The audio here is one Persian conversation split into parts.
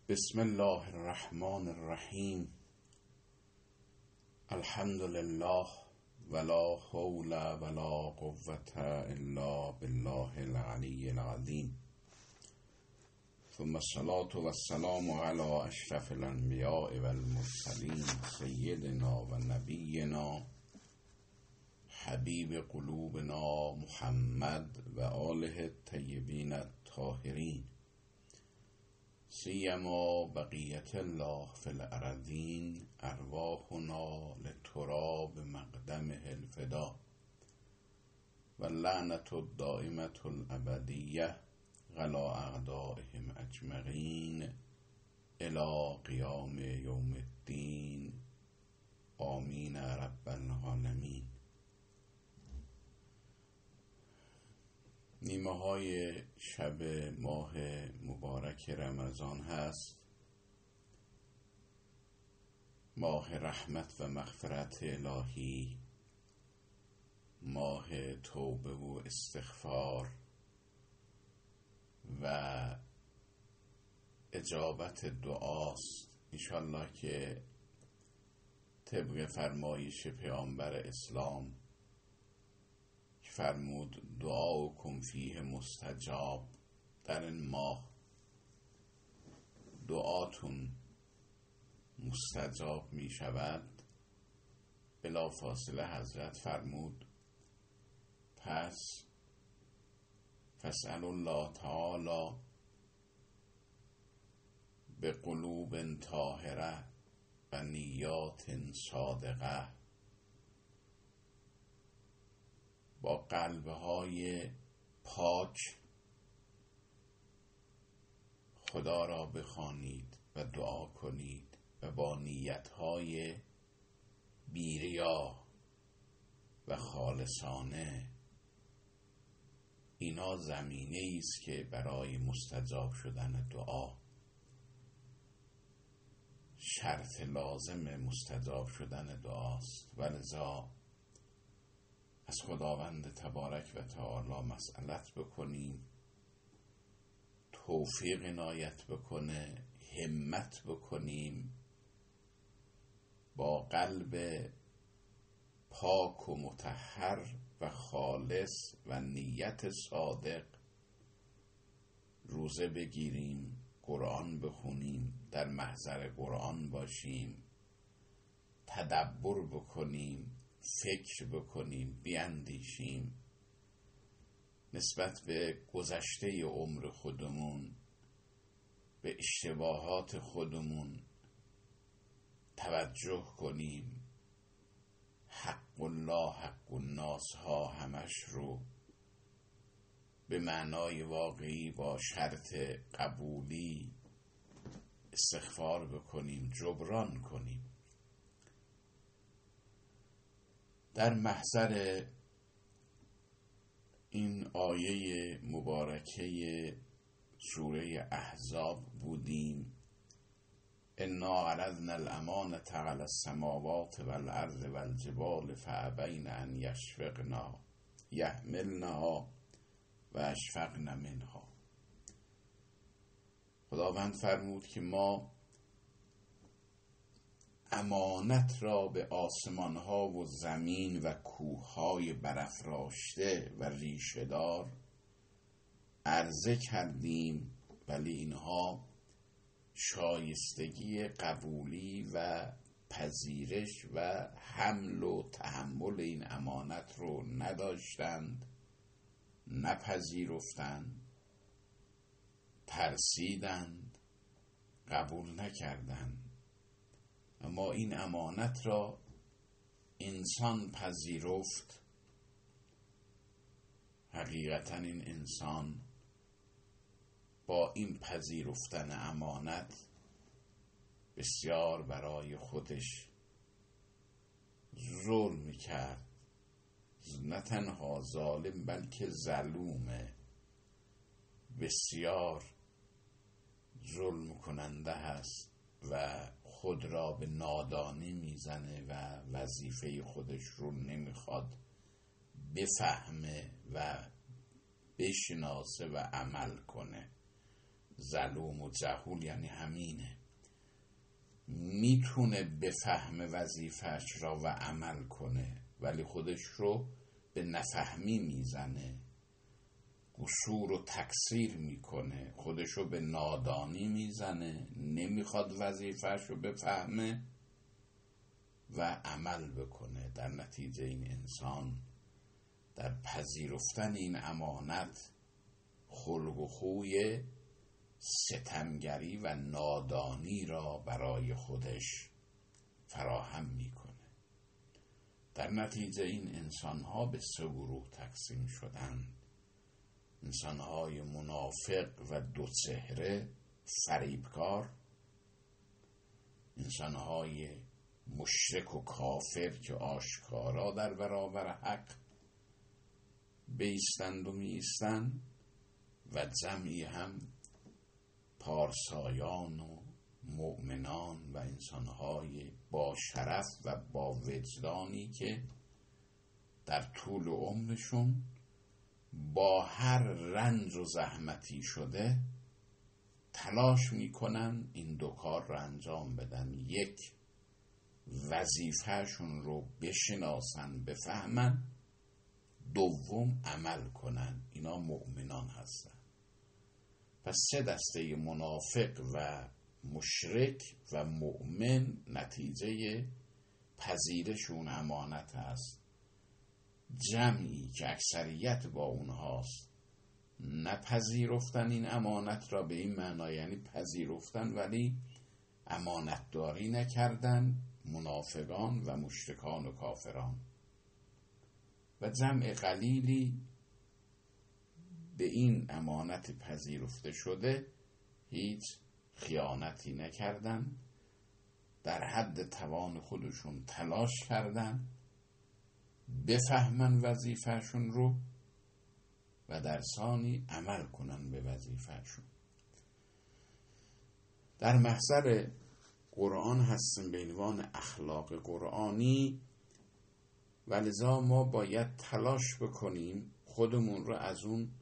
بسم الله الرحمن الرحیم. الحمد لله ولا حول ولا قوة الا بالله العلی العظیم. ثم الصلاة والسلام على اشرف الانبیاء والمرسلین سیدنا و نبینا حبیب قلوبنا محمد و آله الطیبین الطاهرین، سیما بقیت الله فی الارضین، ارواحنا لتراب مقدمه الفدا و لعنت الدائمة الابدیه علی اعدائهم اجمعین الی قیام یوم الدین. آمین رب العالمین. نیمه های شب ماه مبارک رمضان هست، ماه رحمت و مغفرت الهی، ماه توبه و استغفار و اجابت دعاست. انشالله که طبق فرمایش پیامبر اسلام فرمود دعاکم فیه مستجاب، در این ماه دعاتون مستجاب می شود. بلا فاصله حضرت فرمود پس فاسألوا الله تعالی به قلوب طاهره و نیات صادقه، با قلبهای پاک خدا را بخوانید و دعا کنید و با نیتهای بی‌ریا و خالصانه. اینا زمینه است که برای مستجاب شدن دعا، شرط لازم مستجاب شدن دعاست. ولذا از خداوند تبارک و تعالی مسئلت بکنیم توفیق عنایت بکنه، همت بکنیم با قلب پاک و مطهر و خالص و نیت صادق روزه بگیریم، قرآن بخونیم، در محضر قرآن باشیم، تدبر بکنیم، فکر بکنیم، بیاندیشیم نسبت به گذشته عمر خودمون، به اشتباهات خودمون توجه کنیم، حق الله حق الناس ها همش رو به معنای واقعی با شرط قبولی استغفار بکنیم، جبران کنیم. در محضر این آیه مبارکه سوره احزاب بودیم. انا عرضنا الامانة علی السماوات والارض والجبال فابین ان یحملنها و اشفقن منها. خداوند فرمود که ما امانت را به آسمان ها و زمین و کوه های برافراشته و ریشه‌دار عرضه کردیم، ولی اینها شایستگی قبولی و پذیرش و حمل و تحمل این امانت رو نداشتند، نپذیرفتند، ترسیدند، قبول نکردند. اما این امانت را انسان پذیرفت. حقیقتا این انسان با این پذیرفتن امانت بسیار برای خودش ظلم کرد. نه تنها ظالم بلکه ظلومه، بسیار ظلم کننده هست و خود را به نادانی میزنه و وظیفه خودش رو نمیخواد بفهمه و بشناسه و عمل کنه. ظلوم و جهول یعنی همینه، میتونه بفهم وظیفه‌اش را و عمل کنه ولی خودش رو به نفهمی میزنه، قصور و تقصیر میکنه، خودش رو به نادانی میزنه، نمیخواد وظیفه‌اش رو بفهمه و عمل بکنه. در نتیجه این انسان در پذیرفتن این امانت خلق و خوی ستمگری و نادانی را برای خودش فراهم میکنه. در نتیجه این انسانها به 3 گروه تقسیم شدند: انسانهای منافق و دوچهره فریبکار، انسانهای مشرک و کافر که آشکارا در برابر حق بایستند و میایستند، و جمعی هم پارسایان و مؤمنان و انسانهای با شرف و با وجدانی که در طول عمرشون با هر رنج و زحمتی شده تلاش میکنن این 2 کار رو انجام بدن: 1 وظیفهشون رو بشناسن بفهمن، 2 عمل کنن. اینا مؤمنان هستن. پس 3 دسته منافق و مشرک و مؤمن نتیجه پذیرشون امانت هست. جمعی که اکثریت با اونهاست نپذیرفتن این امانت را، به این معنا یعنی پذیرفتن ولی امانتداری نکردن، منافقان و مشرکان و کافران. و جمع قلیلی به این امانت پذیرفته شده هیچ خیانتی نکردن، در حد توان خودشون تلاش کردن بفهمن وظیفهشون رو و در ثانی عمل کنن به وظیفهشون. در محضر قرآن هستیم به عنوان اخلاق قرآنی و لذا ما باید تلاش بکنیم خودمون رو از اون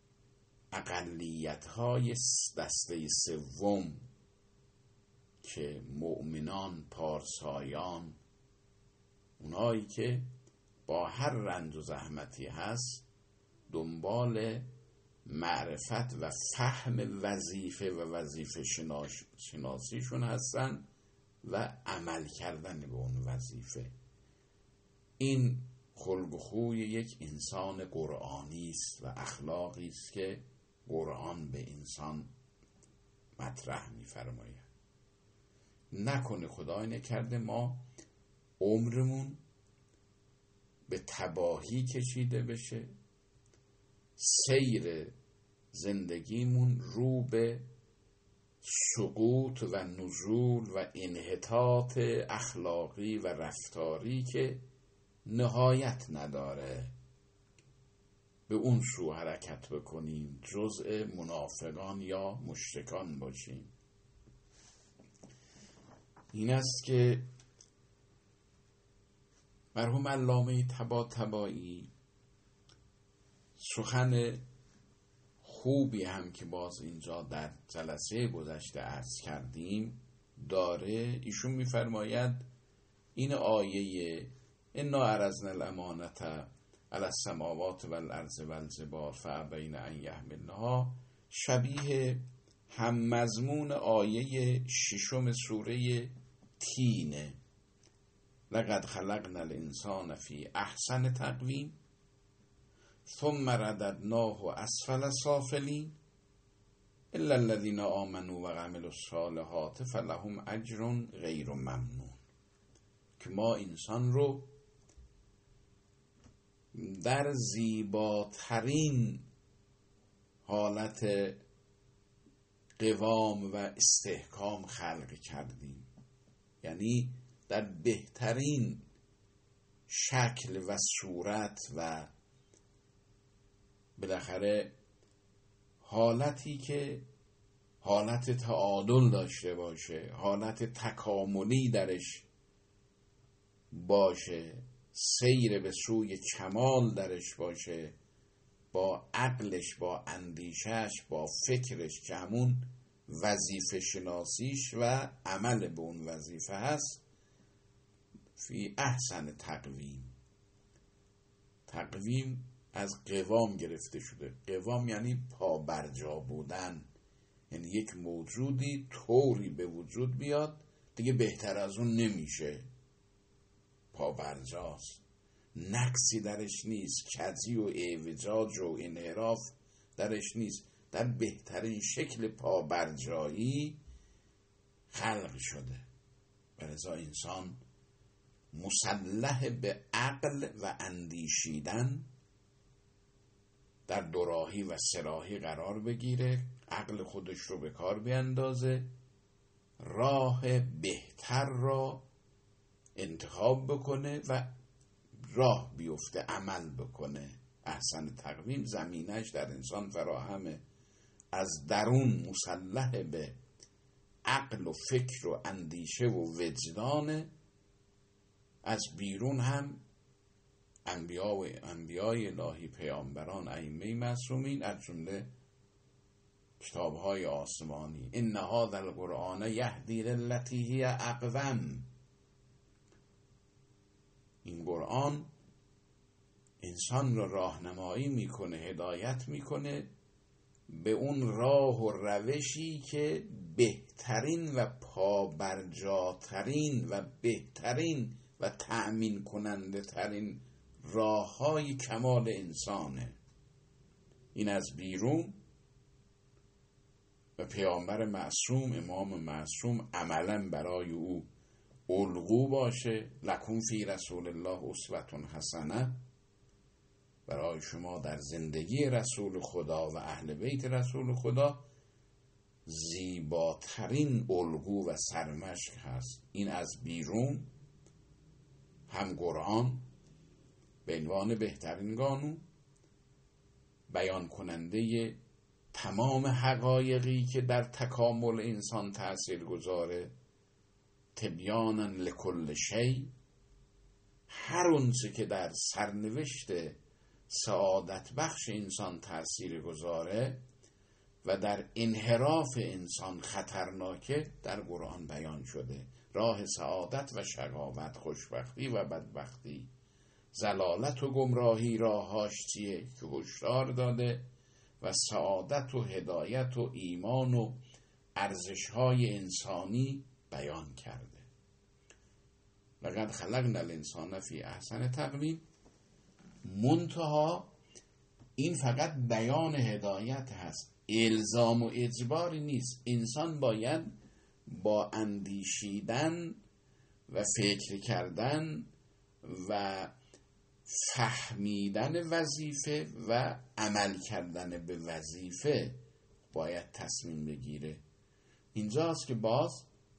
اقلیت‌های دسته 3 که مؤمنان، پارسایان، اونایی که با هر رنج و زحمتی هست دنبال معرفت و فهم وظیفه و وظیفه شناسیشون هستن و عمل کردن به اون وظیفه. این خلق و خوی یک انسان قرآنی است و اخلاقی است که قرآن به انسان مطرح می‌فرماید. نکنه خدای نکرده ما عمرمون به تباهی کشیده بشه، سیر زندگیمون رو به سقوط و نزول و انحطاط اخلاقی و رفتاری که نهایت نداره به اون سو حرکت بکنیم، جزء منافقان یا مشرکان باشیم. این است که مرحوم علامه طباطبایی سخن خوبی هم که باز اینجا در جلسه گذشته عرض کردیم داره. ایشون میفرماید این آیه انا عرضنا الامانة علی السماوات والارض والجبال فابین ان یحملنها شبیه هم مضمون آیه 6 سوره تینه. لقد خلقنا الانسان فی احسن تقویم ثم رددناه اسفل سافلین الا الذين آمنوا وعملوا الصالحات فلهم اجر غیر ممنون. که ما انسان رو در زیباترین حالت قوام و استحکام خلق کردیم، یعنی در بهترین شکل و صورت و بالاخره حالتی که حالت تعادل داشته باشه، حالت تکاملی درش باشه، سیر به سوی کمال درش باشه، با عقلش، با اندیشش، با فکرش که همون وظیفه شناسیش و عمل به اون وظیفه هست، فی احسن تقویم. تقویم از قوام گرفته شده. قوام یعنی پا برجا بودن، یعنی یک موجودی طوری به وجود بیاد دیگه بهتر از اون نمیشه، پا برجاست، نقصی درش نیست، کجی و اعوجاج و انحراف درش نیست، در بهترین شکل پا برجایی خلق شده. ولذا انسان مسلح به عقل و اندیشیدن در دوراهی و سراهی قرار بگیره، عقل خودش رو به کار بیندازه، راه بهتر را انتخاب بکنه و راه بیفته، عمل بکنه. احسن تقویم زمینش در انسان فراهمه، از درون مسلح به عقل و فکر و اندیشه و وجدانه، از بیرون هم انبیای الهی، پیامبران، ائمه معصومین، از جمله کتاب‌های آسمانی. ان هذا القرآن یهدی للتی هی اقوم. این قرآن انسان را راهنمایی میکنه، هدایت میکنه به اون راه و روشی که بهترین و پابرجاترین و بهترین و تأمین کننده ترین راه های کمال انسانه. این از بیرون و پیامبر معصوم، امام معصوم، عملا برای او الگو باشه. لکم فی رسول الله اسوة حسنه، برای شما در زندگی رسول خدا و اهل بیت رسول خدا زیباترین الگو و سرمشق هست. این از بیرون هم قرآن به عنوان بهترین قانون، بیان کننده تمام حقایقی که در تکامل انسان تأثیر گذاره، تبیانا لکل شی، هر اونچه که در سرنوشت سعادت بخش انسان تأثیر گذاره و در انحراف انسان خطرناکه در قرآن بیان شده. راه سعادت و شقاوت، خوشبختی و بدبختی، ضلالت و گمراهی راهاش چیه که هشدار داده و سعادت و هدایت و ایمان و ارزش‌های انسانی بیان کرده. لقد خلقنا الانسان فی احسن تقویم. منتها این فقط بیان هدایت هست، الزام و اجباری نیست. انسان باید با اندیشیدن و فکر کردن و فهمیدن وظیفه و عمل کردن به وظیفه باید تصمیم بگیره. اینجاست که باز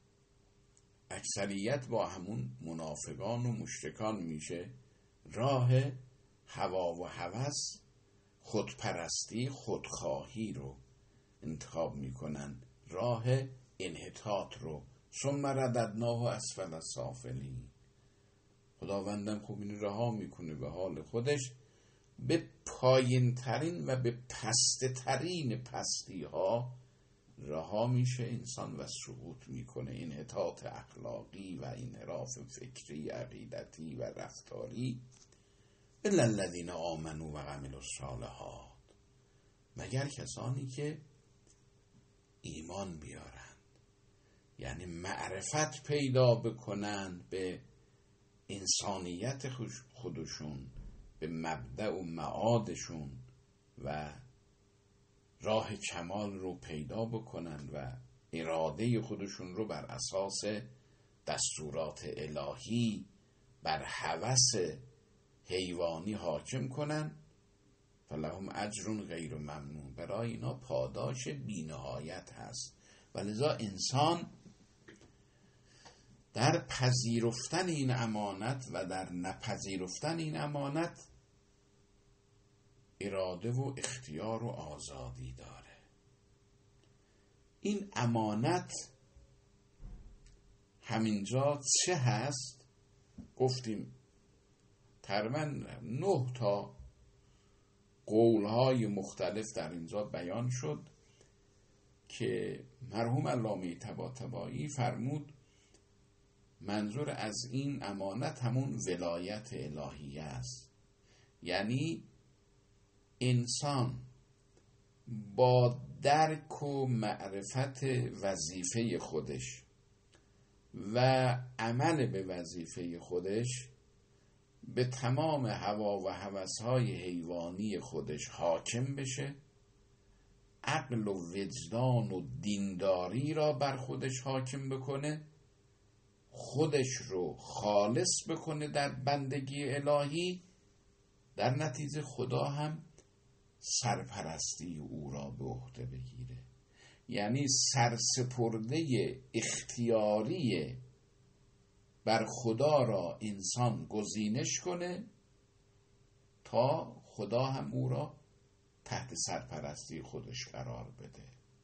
اکثریت با همون منافقان و مشرکان میشه، راه هوا و هوس، خودپرستی، خودخواهی رو انتخاب میکنن، راه انحطاط رو. ثم رددناه اسفل السافلین. خداوندم خوب این رها میکنه به حال خودش، به پایین ترین و به پسته ترین پستی ها رها میشه انسان و سقوط میکنه. انحطاط اخلاقی و انحراف فکری، عقیدتی و رفتاری. الا الذین آمنوا و عملوا الصالحات، مگر کسانی که ایمان بیارند، یعنی معرفت پیدا بکنند به انسانیت خودشون، به مبدأ و معادشون و راه کمال رو پیدا بکنن و اراده خودشون رو بر اساس دستورات الهی بر هوس حیوانی حاکم کنن. فلهم اجر غیر ممنون، برای اینا پاداش بی‌نهایت هست. ولذا انسان در پذیرفتن این امانت و در نپذیرفتن این امانت اراده و اختیار و آزادی داره. این امانت همینجا چه هست؟ گفتیم تقریبا 9 تا قولهای مختلف در اینجا بیان شد که مرحوم علامه طباطبایی فرمود منظور از این امانت همون ولایت الهیه است. یعنی انسان با درک و معرفت وظیفه خودش و عمل به وظیفه خودش به تمام هوا و هوسهای حیوانی خودش حاکم بشه، عقل و وجدان و دینداری را بر خودش حاکم بکنه، خودش رو خالص بکنه در بندگی الهی، در نتیجه خدا هم سرپرستی او را به عهده بگیره. یعنی سرسپرده اختیاری بر خدا را انسان گزینش کنه تا خدا هم او را تحت سرپرستی خودش قرار بده.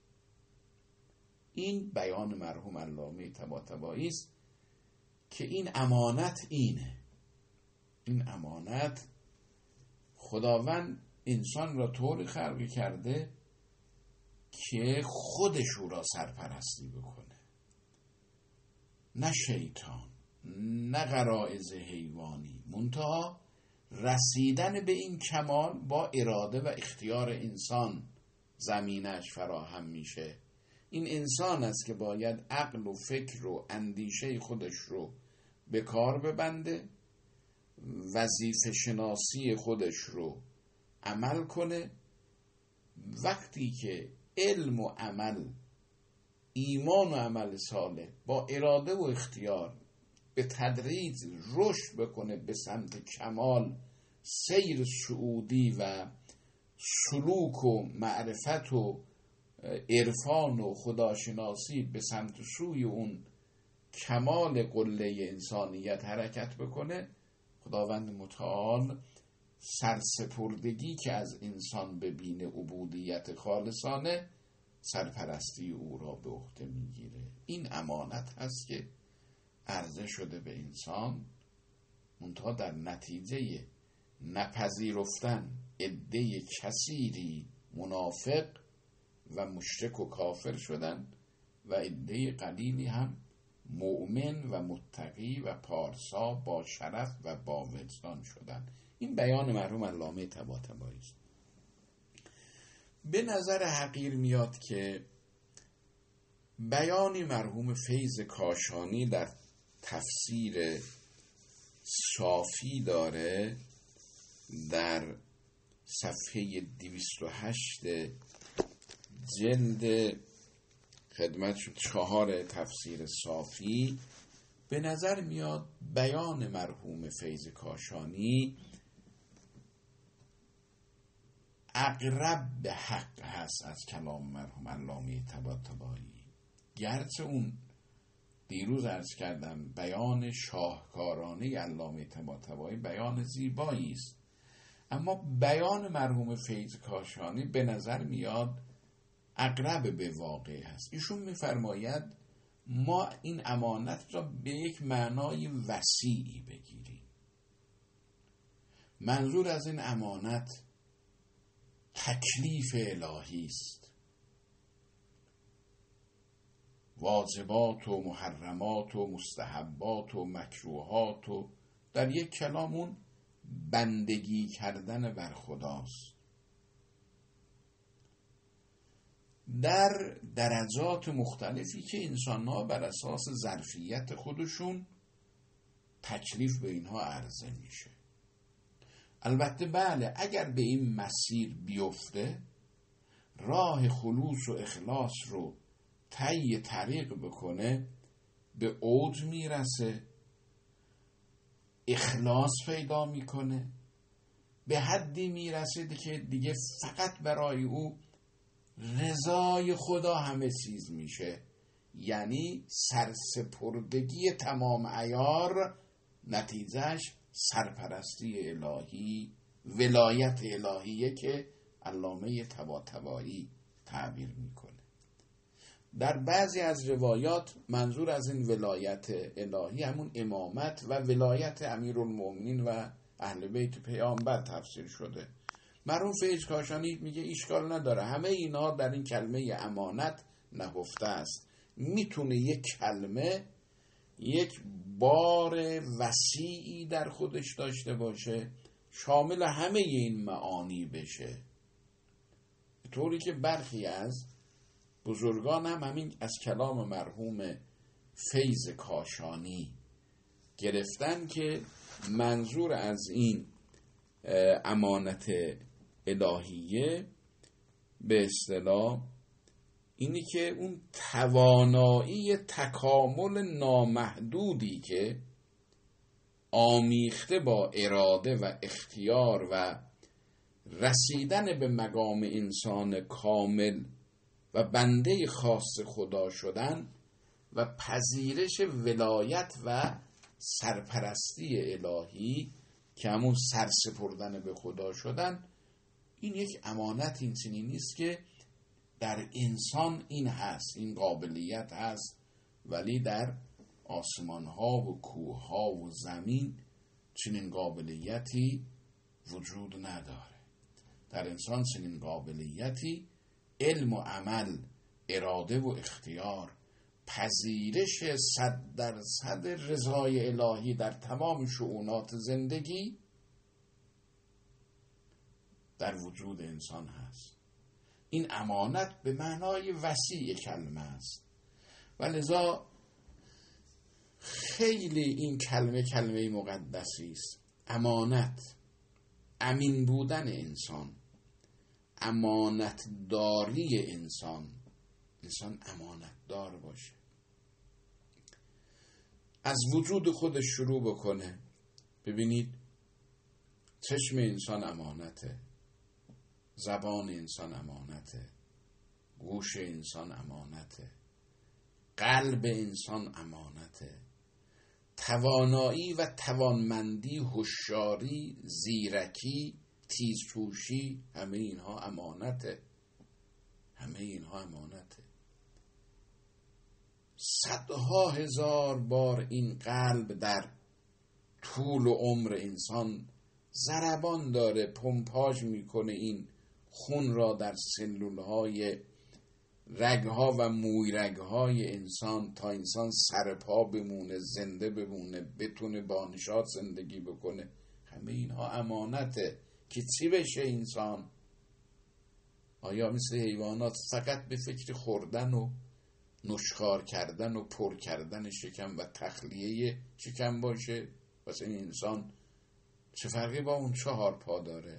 این بیان مرحوم علامه طباطبایی است که این امانت اینه. این امانت خداوند انسان را طوری خلق کرده که خودش او را سرپرستی بکنه، نه شیطان، نه غرایز حیوانی. منتها رسیدن به این کمال با اراده و اختیار انسان زمینش فراهم میشه. این انسان است که باید عقل و فکر و اندیشه خودش رو به کار ببنده، وظیفه شناسی خودش رو عمل کنه. وقتی که علم و عمل، ایمان و عمل صالح با اراده و اختیار به تدریج رشد بکنه به سمت کمال، سیر سعودی و سلوک و معرفت و عرفان و خداشناسی به سمت سوی اون کمال قله انسانیت حرکت بکنه، خداوند متعال سرسپردگی که از انسان ببینه، عبودیت خالصانه، سرپرستی او را به عهده میگیره. این امانت هست که عرضه شده به انسان، منتها در نتیجه نپذیرفتن عده کثیری منافق و مشرک و کافر شدن و عده قلیلی هم مؤمن و متقی و پارسا با شرف و با وجدان شدن. این بیان مرحوم علامه طباطبایی است. به نظر حقیر میاد که بیانی مرحوم فیض کاشانی در تفسیر صافی داره، در صفحه 208 جلد خدمت شد 4 تفسیر صافی. به نظر میاد بیان مرحوم فیض کاشانی اقرب به حق هست از کلام مرحوم علامه طباطبایی. گرچه اون دیروز عرض کردم بیان شاهکارانه علامه طباطبایی بیان زیبایی است، اما بیان مرحوم فیض کاشانی به نظر میاد اقرب به واقع هست. ایشون میفرماید ما این امانت را به یک معنای وسیعی بگیریم. منظور از این امانت تکلیف الهی است، واجبات و محرمات و مستحبات و مکروهات و در یک کلامون بندگی کردن بر خداست. در درجات مختلفی که انسان‌ها بر اساس ظرفیت خودشون تکلیف به اینها عرضه میشه. البته بله، اگر به این مسیر بیفته، راه خلوص و اخلاص رو طی طریق بکنه، به اوج میرسه، اخلاص پیدا میکنه، به حدی میرسه که دیگه فقط برای او رضای خدا همه چیز میشه. یعنی سرسپردگی تمام عیار، نتیجهش سرپرستی الهی، ولایت الهیه که علامه طباطبایی تعبیر میکنه. در بعضی از روایات منظور از این ولایت الهی همون امامت و ولایت امیرالمؤمنین و اهل بیت پیامبر تفسیر شده. مرحوم فیض کاشانی میگه اشکال نداره، همه اینا در این کلمه امانت نهفته است. میتونه یک کلمه یک بار وسیعی در خودش داشته باشه، شامل همه این معانی بشه، طوری که برخی از بزرگان هم همین از کلام مرحوم فیض کاشانی گرفتن که منظور از این امانت الهیه به اصطلاح اینی که اون توانایی تکامل نامحدودی که آمیخته با اراده و اختیار و رسیدن به مقام انسان کامل و بنده خاص خدا شدن و پذیرش ولایت و سرپرستی الهی که همون سرسپردن به خدا شدن، این یک امانت این چنینی نیست که در انسان این هست، این قابلیت هست، ولی در آسمان ها و کوه ها و زمین چنین قابلیتی وجود نداره. در انسان چنین قابلیتی علم و عمل، اراده و اختیار، پذیرش 100% رضای الهی در تمام شؤونات زندگی در وجود انسان هست. این امانت به معنای وسیع کلمه است و لذا خیلی این کلمه مقدسی است. امانت، امین بودن انسان، امانت داری انسان امانت دار باشه، از وجود خودش شروع بکنه. ببینید چشم انسان امانته، زبان انسان امانته، گوش انسان امانته، قلب انسان امانته، توانایی و توانمندی، هوشیاری، زیرکی، تیزهوشی، همه اینها امانته. صدها هزار بار این قلب در طول و عمر انسان ضربان داره، پمپاژ میکنه این خون را در سلولهای رگها و موی رگهای انسان تا انسان سرپا بمونه، زنده بمونه، بتونه با نشاط زندگی بکنه. همه اینها امانته که چی بشه انسان؟ آیا مثل حیوانات فقط به فکر خوردن و نشخوار کردن و پر کردن شکم و تخلیه شکم باشه؟ پس این انسان چه فرقی با اون 4 پا داره؟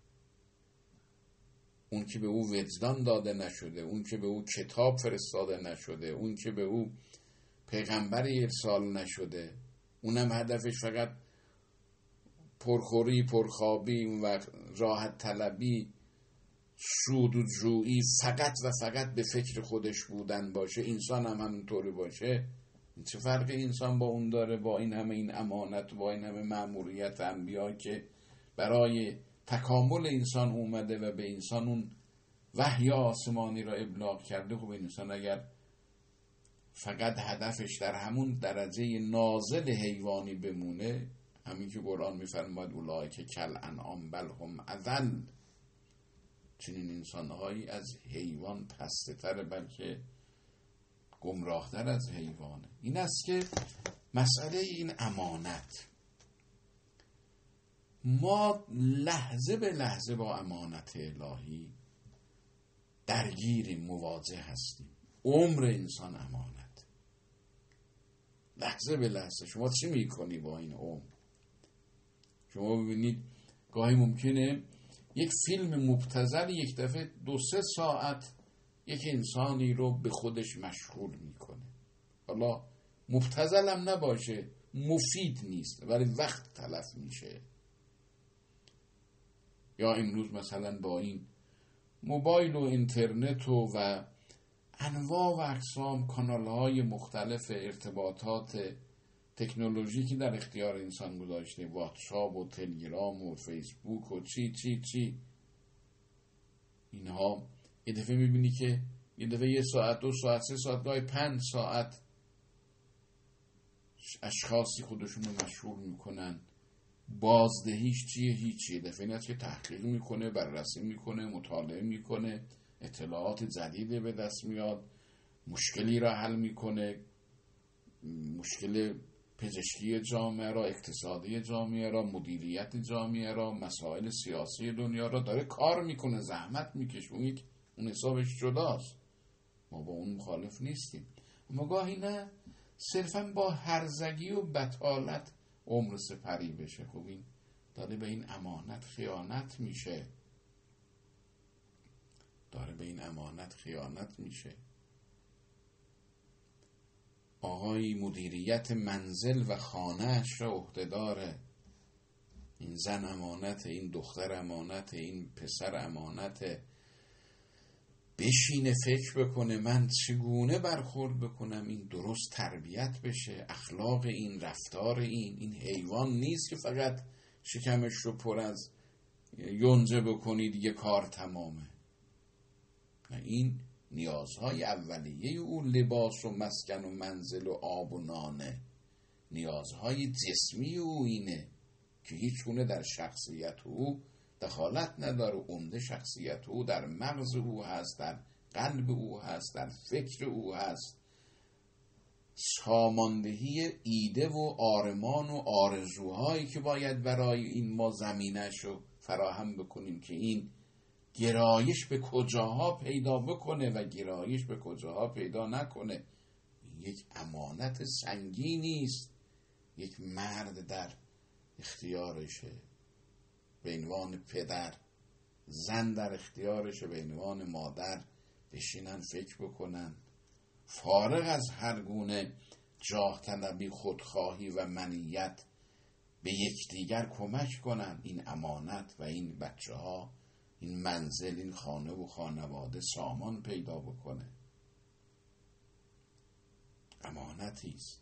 اون که به او وجدان داده نشده، اون که به او کتاب فرستاده نشده، اون که به او پیغمبر ارسال نشده، اونم هدفش فقط پرخوری، پرخوابی و راحت طلبی، سود و جویی، فقط و فقط به فکر خودش بودن باشه، انسان هم همینطوری باشه. چه فرقی انسان با اون داره؟ با این همه این امانت و با این همه مأموریت انبیا که برای تکامل انسان اومده و به انسان اون وحی آسمانی را ابلاغ کرده. خب انسان اگر فقط هدفش در همون درجه نازل حیوانی بمونه، همین که قرآن میفرماید اولئک کالانعام بل هم اضل، چنین انسانهایی از حیوان پسته تر، بلکه گمراهتر از حیوانه. این است که مسئله این امانت، ما لحظه به لحظه با امانت الهی درگیریم، مواجه هستیم. عمر انسان امانت، لحظه به لحظه. شما چی میکنی با این عمر؟ شما ببینید گاهی ممکنه یک فیلم مبتذل یک دفعه 2-3 ساعت یک انسانی رو به خودش مشغول میکنه. حالا مبتذل هم نباشه، مفید نیست ولی وقت تلف میشه. یا امروز مثلا با این موبایل و اینترنت و انواع و اقسام کانال‌های مختلف ارتباطات تکنولوژیکی در اختیار انسان گذاشته، واتساپ و تلگرام و فیسبوک و چی اینها، یه دفعه میبینی که یه دفعه 1 ساعت 2 ساعت 3 ساعت گاهی 5 ساعت اشخاصی خودشون رو مشغول میکنن بازدهیش چیه؟ هیچیه. دفعه این که تحقیق میکنه، بررسی میکنه، مطالعه میکنه، اطلاعات جدید به دست میاد، مشکلی را حل میکنه، مشکل پزشکی جامعه را، اقتصادی جامعه را، مدیریت جامعه را، مسائل سیاسی دنیا را داره کار میکنه، زحمت میکشه. اون حسابش جداست، ما با اون مخالف نیستیم. اما گاهی نه، صرفا با هرزگی و بطالت عمر سپری بشه. خب این داره به این امانت خیانت میشه، داره به این امانت خیانت میشه. آقای مدیریت منزل و خانه‌اش را عهده داره، این زن امانت، این دختر امانت، این پسر امانت. بشینه فکر بکنه من چگونه برخورد بکنم این درست تربیت بشه. اخلاق این، رفتار این حیوان نیست که فقط شکمش رو پر از یونجه بکنی دیگه کار تمامه. این نیازهای اولیه او لباس و مسکن و منزل و آب و نانه. نیازهای جسمی او اینه که هیچ گونه در شخصیت او دخالت نداره. عمده شخصیت او در مغز او هست، در قلب او هست، در فکر او هست. ساماندهی ایده و آرمان و آرزوهایی که باید برای این ما زمینش رو فراهم بکنیم که این گرایش به کجاها پیدا بکنه و گرایش به کجاها پیدا نکنه. یک امانت سنگینی است. یک مرد در اختیارشه به عنوان پدر، زن در اختیارشه به عنوان مادر. بشینن فکر بکنن، فارغ از هر گونه جاه طلبی، خودخواهی و منیت، به یکدیگر کمک کنن این امانت و این بچه ها، این منزل، این خانه و خانواده سامان پیدا بکنه. امانتی است.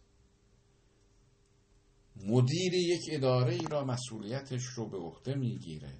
مدیر یک اداره ای را مسئولیتش رو به عهده میگیره.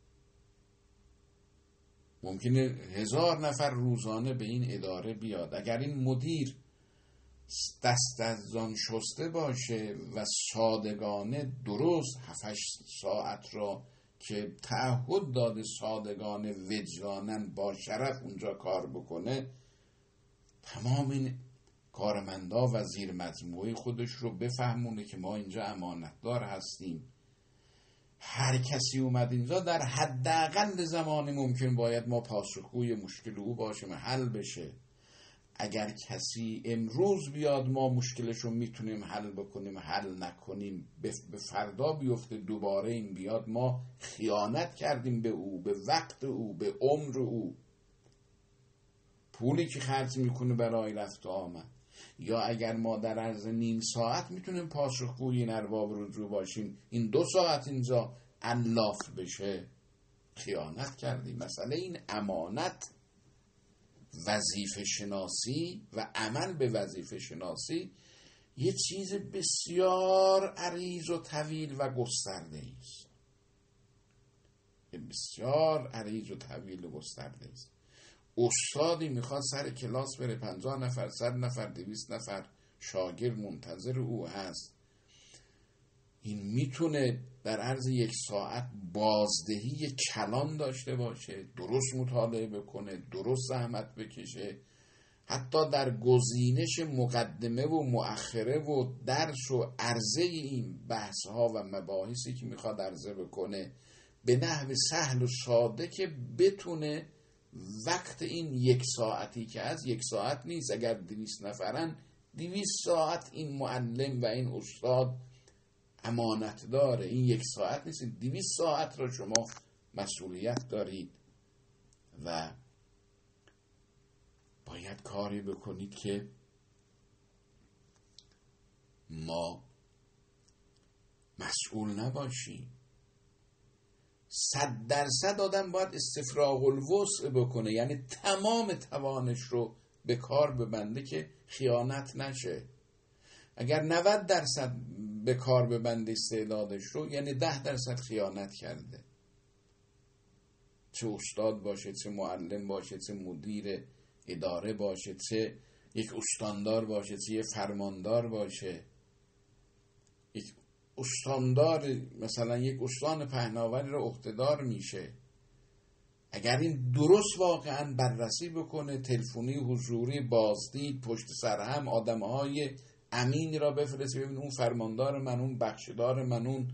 ممکنه 1000 نفر روزانه به این اداره بیاد. اگر این مدیر دست از آن شسته باشه و صادقانه درست 7-8 ساعت را که تعهد داده صادقانه وجدانن با شرف اونجا کار بکنه، تمام این کارمندا و زیر مجموعه خودش رو بفهمونه که ما اینجا امانتدار هستیم. هر کسی اومد اینجا در حداقل زمانی ممکن باید ما پاسخگوی مشکل او باشیم، حل بشه. اگر کسی امروز بیاد ما مشکلش رو میتونیم حل بکنیم، حل نکنیم، به فردا بیفته دوباره این بیاد، ما خیانت کردیم به او، به وقت او، به عمر او. پولی که خرج میکنه برای رفت و آمد. یا اگر ما در عرض نیم ساعت میتونیم پاسخگوی این ارباب رجوع باشیم، این 2 ساعت اینجا الاف بشه، خیانت کردیم. مسئله این امانت، وظیفه شناسی و عمل به وظیفه شناسی یه چیز بسیار عریض و طویل و گسترده است. بسیار عریض و طویل و گسترده است. استادی میخواد سر کلاس بره، 50 نفر، 100 نفر، 200 نفر شاگرد منتظر او هست. این میتونه در عرض 1 ساعت بازدهی کلان داشته باشه، درست مطالعه بکنه، درست زحمت بکشه، حتی در گزینش مقدمه و مؤخره و درس و عرضه این بحث ها و مباحثی که میخواد عرضه بکنه به نحو سهل و ساده که بتونه وقت این 1 ساعتی که از 1 ساعت نیست. اگر 200 نفرن 200 ساعت این معلم و این استاد امانت داره. این 1 ساعت نیست، 200 ساعت را شما مسئولیت دارید و باید کاری بکنید که ما مسئول نباشیم. 100% آدم باید استفراغ الوسع بکنه، یعنی تمام توانش رو به کار ببنده که خیانت نشه. اگر 90% به کار ببنده استعدادش رو، یعنی 10% خیانت کرده. چه استاد باشه، چه معلم باشه، چه مدیر اداره باشه، چه یک استاندار باشه، چه یک فرماندار باشه، یک استاندار مثلا یک استان پهناوری رو عهدهدار میشه، اگر این درست واقعا بررسی بکنه، تلفنی حضوری بازدید پشت سر هم آدمهای امینی را بفرسته، ببین اون فرماندار من، اون بخشدار من، اون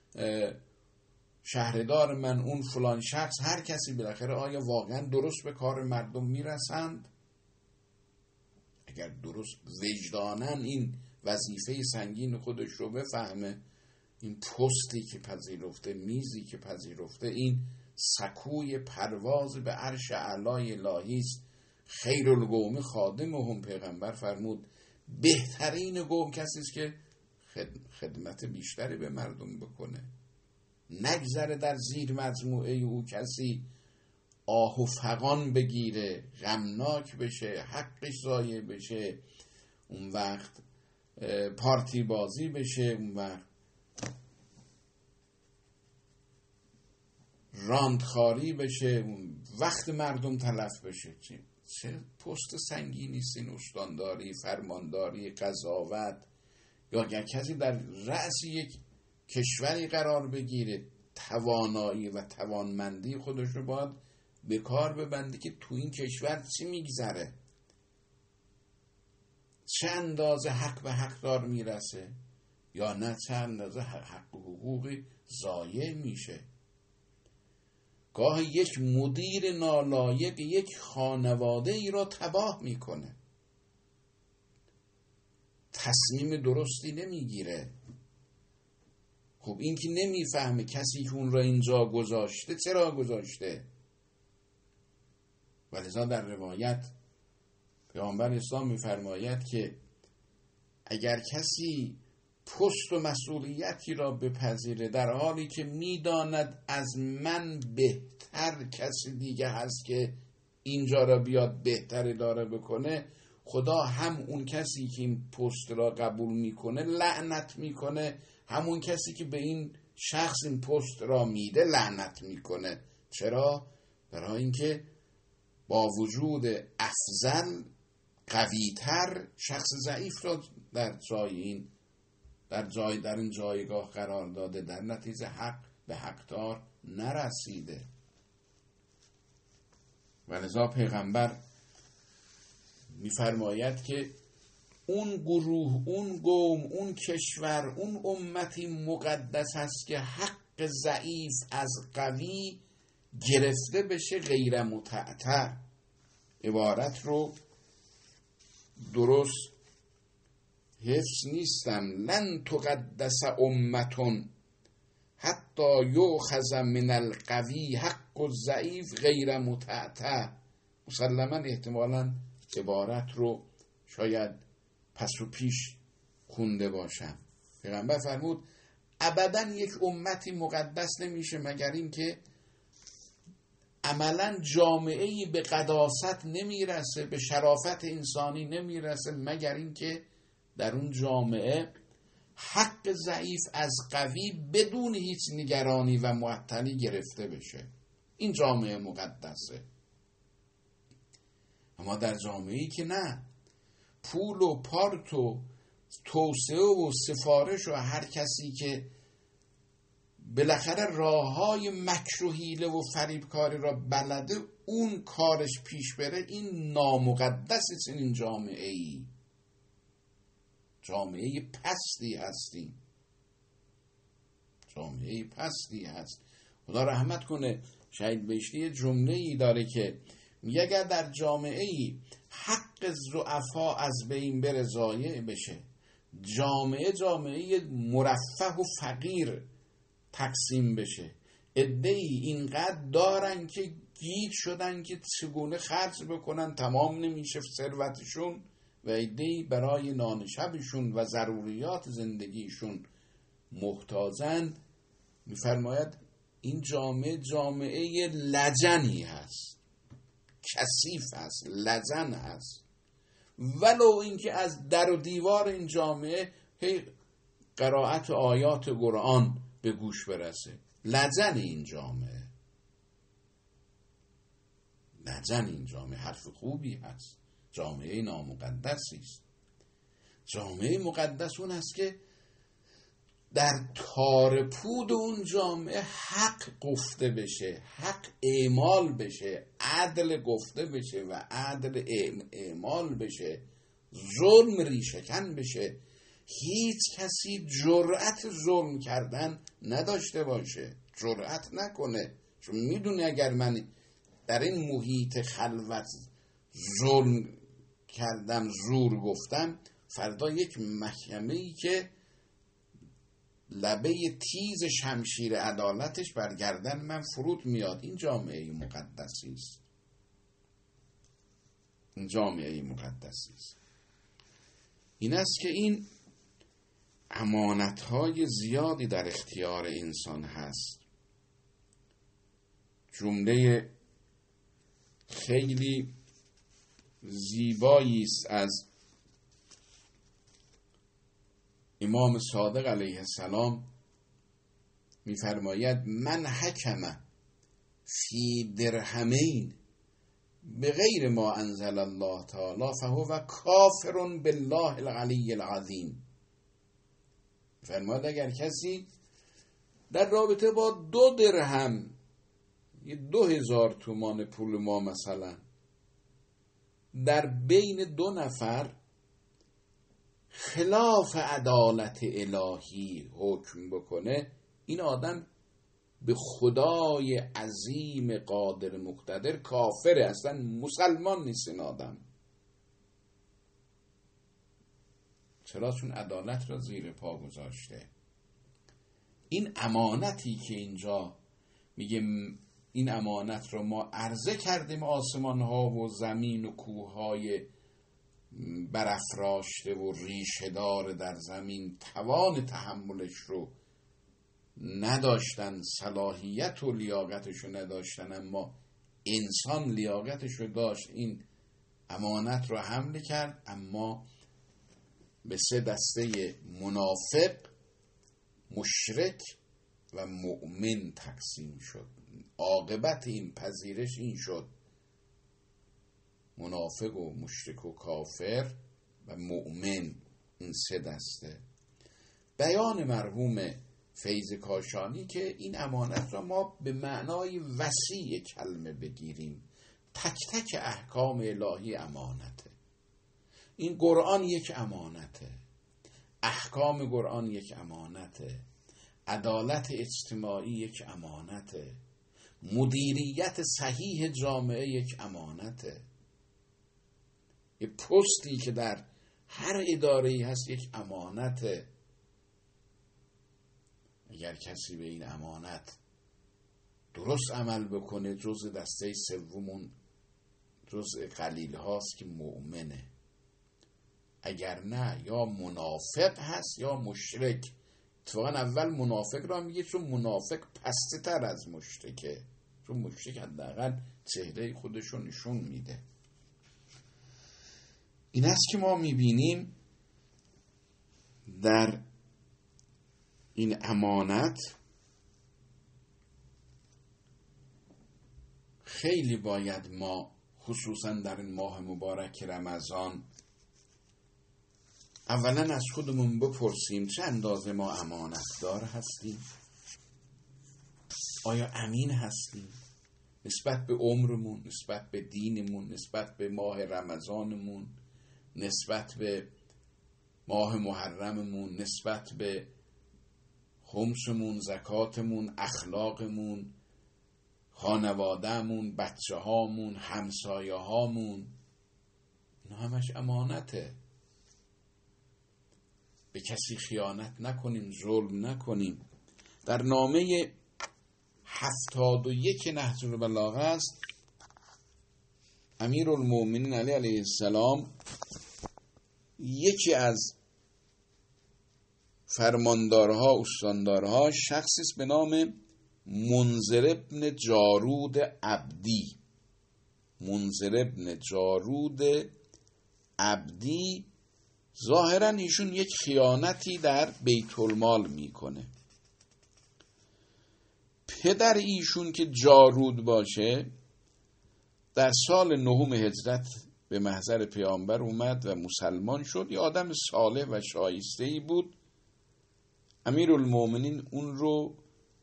شهردار من، اون فلان شخص، هر کسی بالاخره آیا واقعا درست به کار مردم میرسند؟ اگر درست وجدانن این وظیفه سنگین خودش رو بفهمه، این پستی که پذیرفته، میزی که پذیرفته، این سکوی پرواز به عرش اعلای الهی است. خیر القوم خادمهم، پیغمبر فرمود بهترین قوم کسی است که خدمت بیشتری به مردم بکنه. نگذره در زیر مجموعه او کسی آه و فغان بگیره، غمناک بشه، حقش ضایع بشه، اون وقت پارتی بازی بشه، اون وقت راندخاری بشه، اون وقت مردم تلف بشه. چه پست سنگینی است این استانداری، فرمانداری، قضاوت. یا اگر کسی در رأس یک کشوری قرار بگیره، توانایی و توانمندی خودش رو باید به کار ببنده که تو این کشور چی میگذره، چه اندازه حق به حقدار میرسه یا نه چه اندازه حق و حقوقی ضایع میشه. گاه یک مدیر نالایق یک خانواده ای را تباه میکنه، تصمیم درستی نمیگیره. خب این که نمیفهمه کسی که اون را اینجا گذاشته چرا گذاشته. ولذا در روایت پیامبر اسلام میفرماید که اگر کسی پست و مسئولیتی را بپذیره در حالی که میداند از من بهتر کسی دیگه هست که اینجا را بیاد بهتر اداره بکنه، خدا هم اون کسی که این پست را قبول میکنه لعنت میکنه، همون کسی که به این شخص این پست را میده لعنت میکنه. چرا؟ برای اینکه با وجود افضل قویتر شخص ضعیف را در این جایگاه قرار داده، در نتیجه حق به حقدار نرسیده. ولذا پیغمبر میفرماید که اون گروه، اون قوم، اون کشور، اون امتی مقدس است که حق ضعیف از قوی گرفته بشه غیر متعتع. عبارت رو درست حفظ نیستم. لن تقدس امتون حتی یؤخذ من القوی حق الضعیف غیر متعتع. مسلما احتمالا عبارت رو شاید پس و پیش خونده باشم. پیغمبر فرمود ابدا یک امتی مقدس نمیشه مگر این که عملا جامعه‌ای به قداست نمیرسه، به شرافت انسانی نمیرسه مگر این که در اون جامعه حق ضعیف از قوی بدون هیچ نگرانی و معطلی گرفته بشه. این جامعه مقدسه. اما در جامعه‌ای که نه، پول و پارت و توسعه و سفارش و هر کسی که بالاخره راه‌های مکر و حیله و فریبکاری را بلده اون کارش پیش بره، این نامقدسه. این جامعه‌ای جامعه پستی هستیم، جامعه پستی هست. خدا رحمت کنه، شهید بهشتی جمله‌ای داره که میگه اگر در جامعه‌ای حق ضعفا از بین بره، ضایع بشه، جامعه مرفه و فقیر تقسیم بشه، عده‌ای اینقدر دارن که گیج شدن که چگونه خرج بکنن، تمام نمیشه ثروتشون، و عده‌ای برای نان شبشون و ضروریات زندگیشون محتاجن، میفرماید این جامعه لجنی هست، کثیف هست، لجن هست. ولو اینکه از در و دیوار این جامعه قرائت آیات قرآن به گوش برسه، لجن این جامعه، لجن این جامعه حرف خوبی هست. جامعه نامقدسی است. جامعه مقدس اون است که در تارپود اون جامعه حق گفته بشه، حق اعمال بشه، عدل گفته بشه و عدل اعمال بشه، ظلم ریشه‌کن بشه، هیچ کسی جرأت ظلم کردن نداشته باشه، جرأت نکنه، چون میدونه اگر من در این محیط خلوت ظلم کردم، زور گفتم، فردا یک محکمه‌ای که لبه تیز شمشیر عدالتش بر گردن من فرود میاد. این جامعه مقدسی است، این جامعه مقدسی است. این است که این امانت‌های زیادی در اختیار انسان هست. جمله خیلی زیبایی است از امام صادق علیه السلام، می‌فرماید من حکم فی درهمین بغیر ما انزل الله تعالی فهو کافر بالله العلی العظیم. فرماید اگر کسی در رابطه با 2 درهم، 2000 تومان پول ما مثلا، در بین 2 نفر خلاف عدالت الهی حکم بکنه، این آدم به خدای عظیم قادر مقتدر کافره، اصلا مسلمان نیست این آدم. چرا؟ چون عدالت را زیر پا گذاشته. این امانتی که اینجا میگه، این امانت را ما عرضه کردیم آسمان ها و زمین و کوه های برافراشته و ریشه دار در زمین توان تحملش رو نداشتن، صلاحیت و لیاقتش رو نداشتن، اما انسان لیاقتش رو داشت، این امانت رو حمل کرد، اما به 3 دسته منافق، مشرک و مؤمن تقسیم شد. عاقبت این پذیرش این شد، منافق و مشرک و کافر و مؤمن، این 3 دسته. بیان مرحوم فیض کاشانی که این امانت را ما به معنای وسیع کلمه بگیریم، تک تک احکام الهی امانته. این قرآن یک امانته، احکام قرآن یک امانته، عدالت اجتماعی یک امانته، مدیریت صحیح جامعه یک امانته، یه پستی که در هر اداره‌ای هست یک امانته. اگر کسی به این امانت درست عمل بکنه، جزء دسته 3، جزء قلیل هاست که مؤمنه. اگر نه، یا منافق هست یا مشرک. اتفاقا اول منافق را میگه چون منافق پسته تر از مشرکه، چون مشرک حداقل چهره خودشو نشون میده. این است که ما میبینیم در این امانت خیلی باید ما خصوصا در این ماه مبارک رمضان اولا از خودمون بپرسیم چه اندازه ما امانتدار هستیم؟ آیا امین هستیم؟ نسبت به عمرمون، نسبت به دینمون، نسبت به ماه رمضانمون، نسبت به ماه محرممون، نسبت به خمسمون، زکاتمون، اخلاقمون، خانوادهمون، بچه هامون، همسایه هامون، اینا همش امانته. به کسی خیانت نکنیم، ظلم نکنیم. در نامه 71 نهج البلاغه است، امیرالمومنین علی علیه السلام یکی از فرماندارها، استاندارها، شخصی است به نام منذر ابن جارود عبدی. منذر ابن جارود عبدی ظاهرا ایشون یک خیانتی در بیت المال میکنه. پدر ایشون که جارود باشه در سال 9 هجرت به محضر پیامبر اومد و مسلمان شد. یه آدم صالح و شایسته‌ای بود، امیرالمومنین اون رو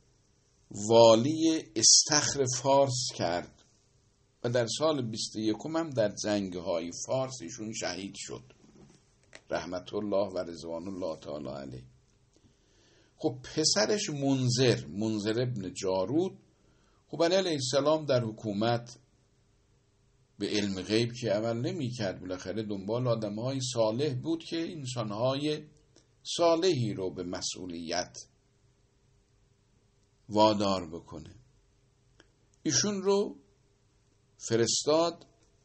والی استخر فارس کرد و در سال 21 هم در جنگ‌های فارس ایشون شهید شد رحمت الله و رضوان الله تعالی علیه. خب پسرش منذر ابن جارود، خب علیه السلام در حکومت به علم غیب که عمل نمی کرد، بالاخره دنبال آدم‌های صالح بود که انسان‌های صالحی رو به مسئولیت وادار بکنه. ایشون رو فرستاد،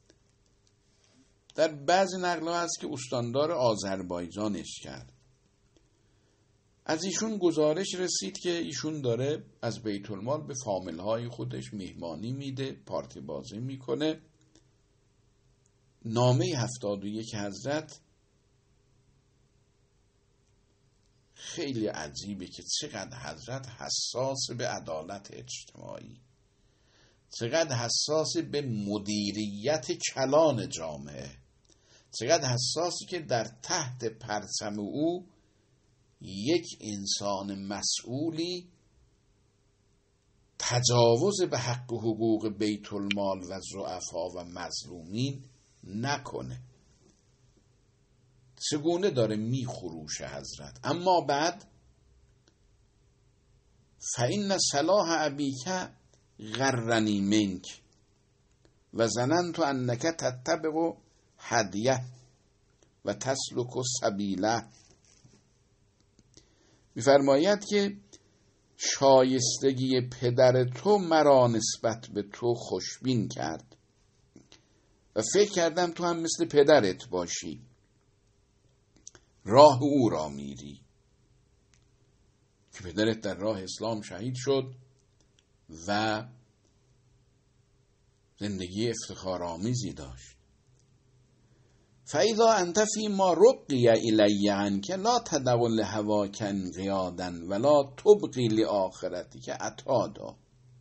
در بعضی نقل‌ها هست که استاندار آذربایجانش کرد. از ایشون گزارش رسید که ایشون داره از بیت المال به فامیل‌های خودش مهمانی میده، پارتی بازی میکنه. نامه 71 حضرت خیلی عجیبه که چقدر حضرت حساس به عدالت اجتماعی، چقدر حساس به مدیریت کلان جامعه، چقدر حساسی که در تحت پرچم او یک انسان مسئولی تجاوز به حق و حقوق بیت المال و ضعفا و مظلومین نکنه. چگونه داره میخروشه حضرت. اما بعد فإن صلاح ابیک غرنی منک و ظننت انک تتبع هدیه و تسلک سبیله. میفرماید که شایستگی پدر تو مرا نسبت به تو خوشبین کرد و فکر کردم تو هم مثل پدرت باشی، راه او را میری، که پدرت در راه اسلام شهید شد و زندگی افتخارآمیزی داشت. فاذا انت فی ما رقی الی عنک لا تدع لهواک انقیادا ولا تبقی لآخرتک عتادا.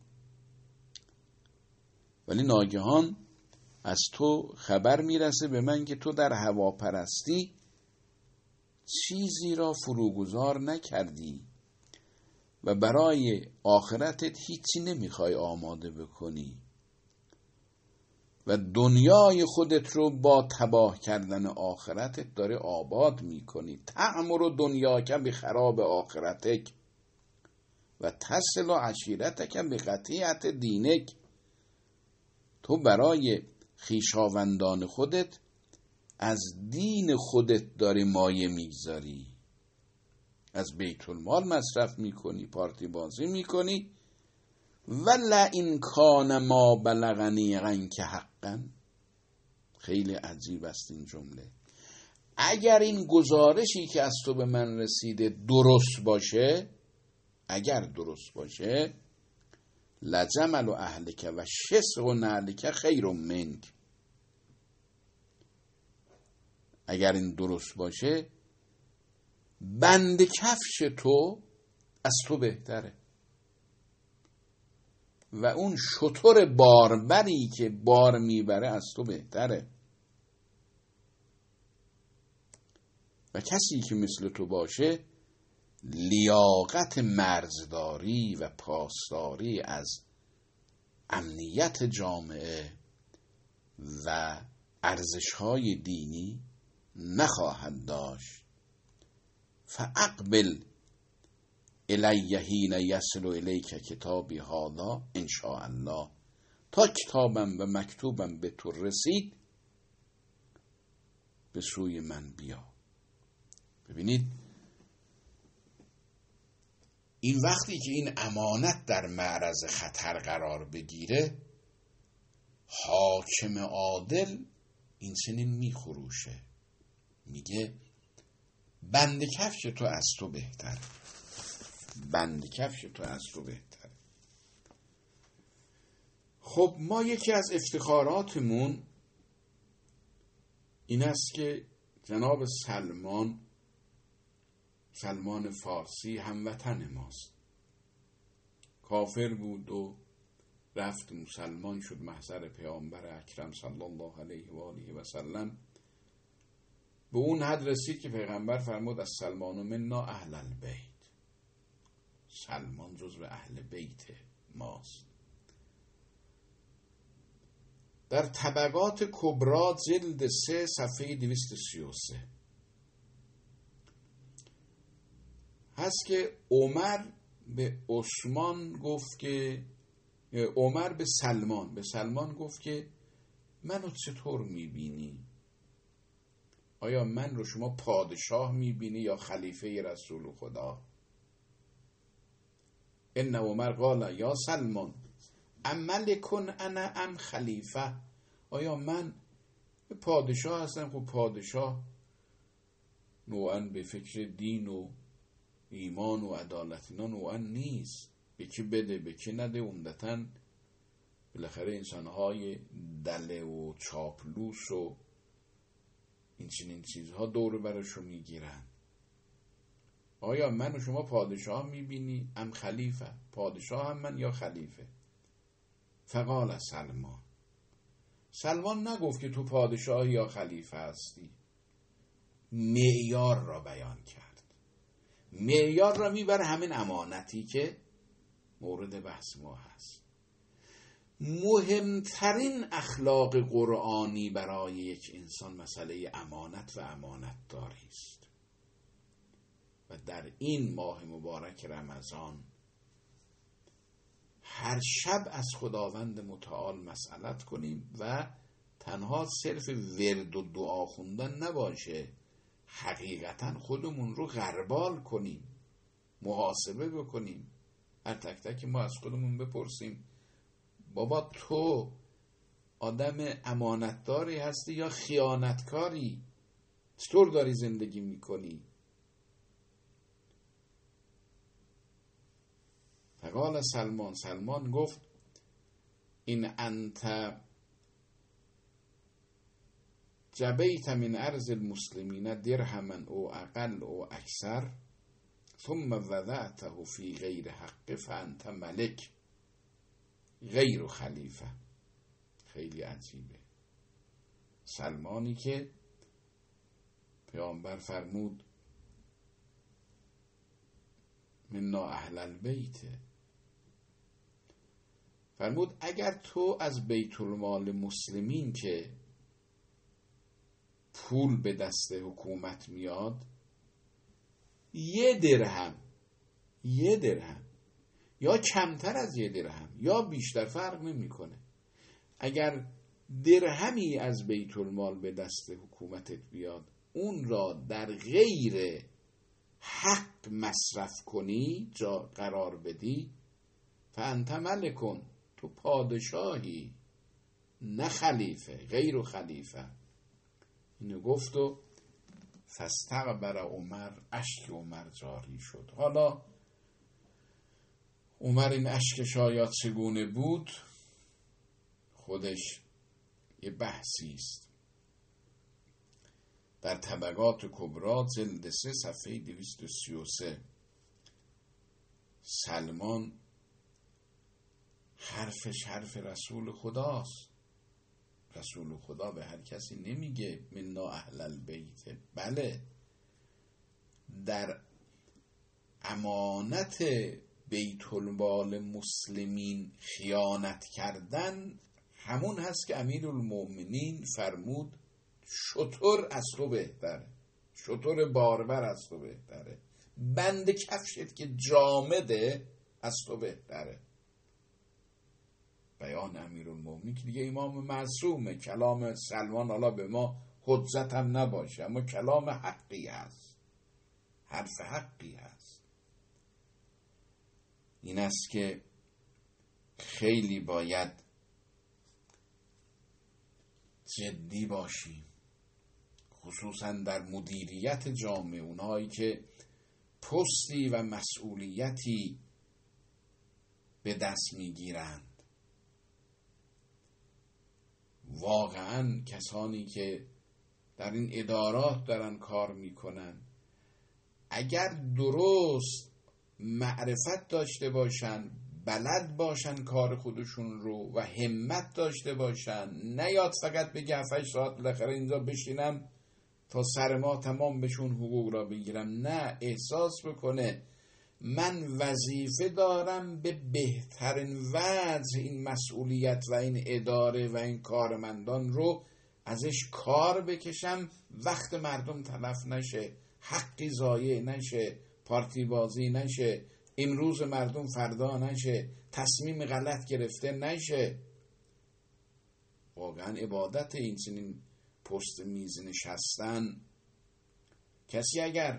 ولی ناگهان از تو خبر میرسه به من که تو در هواپرستی چیزی را فروگذار نکردی و برای آخرتت هیچی نمیخوای آماده بکنی و دنیای خودت رو با تباه کردن آخرتت داره آباد میکنی. تعمر دنیاک به خراب آخرتک و تصل عشیرتک به قطیعت دینک. تو برای خویشاوندان خودت از دین خودت داری مایه میگذاری، از بیت المال مصرف میکنی، پارتی بازی میکنی. ولا این کان ما بلغنی عنک حقا. خیلی عجیب است این جمله. اگر این گزارشی که از تو به من رسیده درست باشه، اگر درست باشه، لجمل و اهلک و شسق و نعلک خیر منک. اگر این درست باشه بند کفش تو از تو بهتره و اون شتر باربری که بار میبره از تو بهتره. و کسی که مثل تو باشه لیاقت مرزداری و پاسداری از امنیت جامعه و ارزش‌های دینی نخواهد داشت. فاقبل الی حین یصل الیک کتابی هذا ان شاء الله. تا کتابم و مکتوبم به تو رسید به سوی من بیا. ببینید این وقتی که این امانت در معرض خطر قرار بگیره، حاکم عادل این چنین میخروشه، میگه بند کفش تو از تو بهتر، بند کفش تو از تو بهتر. خب ما یکی از افتخاراتمون این است که جناب سلمان فارسی هموطن ماست. کافر بود و رفت مسلمان شد محضر پیامبر اکرم صلی الله علیه و آله و سلم. به اون حد رسید که پیغمبر فرمود از سلمان و منا اهل البیت، سلمان جزو اهل بیت ماست. در طبقات کبری جلد 3 صفحه 233 هست که عمر به عثمان گفت که عمر به سلمان گفت که منو چطور میبینی؟ آیا من رو شما پادشاه میبینی یا خلیفه رسول خدا؟ ان عمر قال یا سلمان ام ملکن انا ام خلیفه؟ آیا من پادشاه هستم؟ خب پادشاه نوعا به فکر دین و ایمان و عدالت اینا نوعا نیست، به کی بده به کی نده. عمدتاً بالاخره انسانهای دله و چاپلوس و این چنین چیزها دور برشو میگیرن. آیا من و شما پادشاه میبینی؟ ام خلیفه، پادشاه هم من یا خلیفه؟ فقال سلمان نگفت که تو پادشاه یا خلیفه هستی، معیار را بیان کرد. معیار را میبره همین امانتی که مورد بحث ما هست. مهمترین اخلاق قرآنی برای یک انسان مسئله امانت و امانتداری است و در این ماه مبارک رمضان هر شب از خداوند متعال مسئلت کنیم و تنها صرف ورد و دعا خوندن نباشه، حقیقتا خودمون رو غربال کنیم، محاسبه بکنیم. هر تک تک ما از خودمون بپرسیم بابا تو آدم امانتداری هستی یا خیانتکاری؟ چطور داری زندگی میکنی؟ فقال سلمان گفت این انت جبیت من ارض المسلمین درهما او اقل او اکثر ثم وضعته فی غیر حق فانت ملک غیر خلیفه. خیلی عجیبه. سلمانی که پیامبر فرمود منا اهل البیت، فرمود اگر تو از بیت المال مسلمین که پول به دست حکومت میاد 1 درهم یا کمتر از 1 درهم یا بیشتر فرق نمیکنه، اگر درهمی از بیت المال به دست حکومتت بیاد اون را در غیر حق مصرف کنی، جا قرار بدی، فانت ملکن، تو پادشاهی نه خلیفه، غیر خلیفه. اینو گفت و فاستغبر عمر، اشک عمر جاری شد. حالا عمر این اشکش آیا چگونه بود خودش یه بحثی است. در طبقات کبری جلد 3 صفحه 233 سلمان حرفش حرف رسول خداست. رسول خدا به هر کسی نمیگه منا اهل البیت. بله، در امانت بیت المال مسلمین خیانت کردن همون هست که امیرالمومنین فرمود شتر از تو بهتره، شتر باربر از تو بهتره، بند کفشت که جامده از تو بهتره. بیان امیرالمومنین که دیگه امام معصومه، کلام سلمان حالا به ما حجت هم نباشه اما کلام حقی هست، حرف حقی هست. این است که خیلی باید جدی باشیم، خصوصا در مدیریت جامعه، اونهایی که پستی و مسئولیتی به دست میگیرند. واقعا کسانی که در این ادارات دارن کار میکنن اگر درست معرفت داشته باشن، بلد باشن کار خودشون رو و همت داشته باشن، نیاد فقط بگه 7-8 ساعت بالاخره اینجا بشینم تا سر ما تمام بشون حقوق را بگیرم، نه، احساس بکنه من وظیفه دارم به بهترین وجه این مسئولیت و این اداره و این کارمندان رو ازش کار بکشم، وقت مردم تلف نشه، حقی ضایع نشه، پارتی بازی نشه، امروز مردم فردا نشه، تصمیم غلط گرفته نشه. واقعا عبادت این چنین پشت میز نشستن. کسی اگر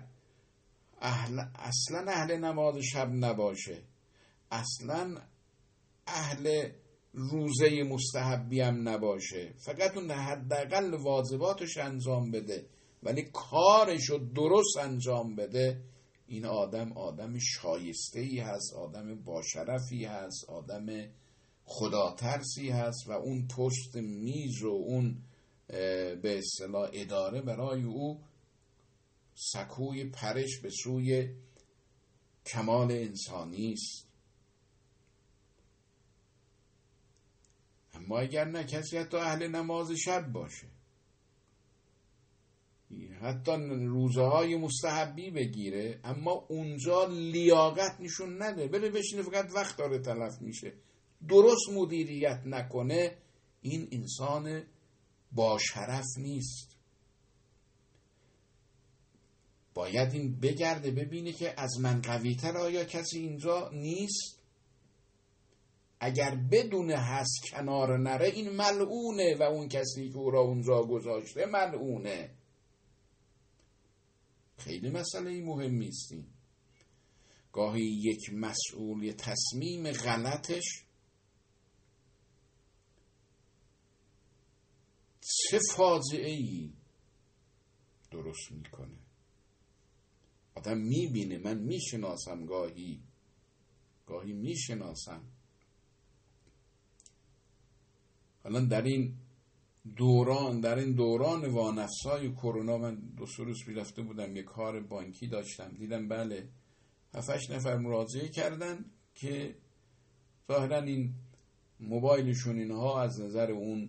اصلا اهل نماز شب نباشه، اصلا اهل روزه مستحبی هم نباشه، فقط اون حداقل واجباتش انجام بده ولی کارشو درست انجام بده، این آدم شایسته‌ای هست، آدم باشرفی هست، آدم خداترسی هست و اون پشت میز و اون به اصطلاح اداره برای او سکوی پرش به سوی کمال انسانی است. اما اگر نه کسی حتی اهل نماز شب باشه، حتی روزه های مستحبی بگیره اما اونجا لیاقت نشون نده، بره بشینه فقط وقت داره تلف میشه، درست مدیریت نکنه، این انسان با شرف نیست. باید این بگرده ببینه که از من قوی‌تر آیا کسی اینجا نیست. اگر بدون هست کنار نره، این ملعونه و اون کسی که او را اونجا گذاشته ملعونه. خیلی مسئله مهمی است. گاهی یک مسئول تصمیم غلطش چه فاجعه‌ای درست میکنه. آدم میبینه، من میشناسم، گاهی میشناسم. حالا در این دوران وانفسای کرونا من 2 روز رفته بودم، یک کار بانکی داشتم، دیدم بله 7-8 نفر مراجعه کردن که ظاهرا این موبایلشون اینها از نظر اون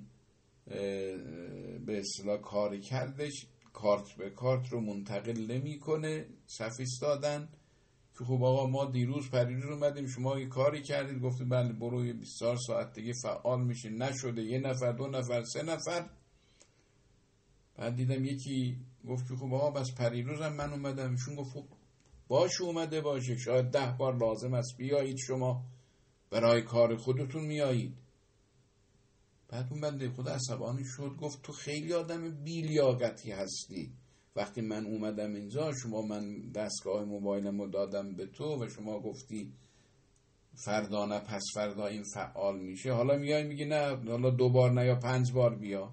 به اصطلاح کاری کردش، کارت به کارت رو منتقل نمی‌کنه، صف ایستادن که خب آقا ما دیروز پریروز اومدیم شما یه کاری کردید، گفتیم بله برو 24 ساعت دیگه فعال میشه، نشده، 1 نفر 2 نفر 3 نفر. بعد دیدم یکی گفت که خب آقا بس پریروز هم من اومدم، ایشون گفت خب باشه اومده باشه، شاید 10 بار لازم است بیایید، شما برای کار خودتون میایید. بعد اون بنده خدا عصبانی شد، گفت تو خیلی آدم بی‌لیاقتی هستی، وقتی من اومدم اینجا شما من دستگاه موبایلمو دادم به تو و شما گفتی فردا نه پس فردا این فعال میشه، حالا میای میگی نه حالا 2 بار نه یا 5 بار بیا.